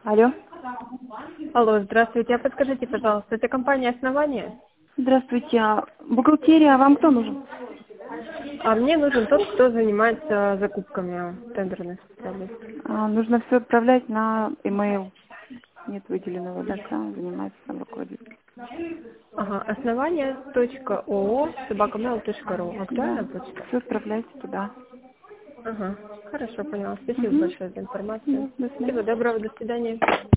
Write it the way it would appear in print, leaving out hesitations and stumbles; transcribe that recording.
Алло. Алло, здравствуйте. А подскажите, пожалуйста, это компания «Основание»? Здравствуйте. Бухгалтерия, а вам кто нужен? А мне нужен тот, кто занимается закупками, тендерный специалист. Нужно все отправлять на e-mail. Нет выделенного лица, занимается сам руководитель. Ага, основание.оо@mail.ru. Актуальная Да, почта? все отправляйте туда. Ага, хорошо, поняла. Спасибо Угу. большое за информацию. Да, до Всего свидания. доброго, до свидания.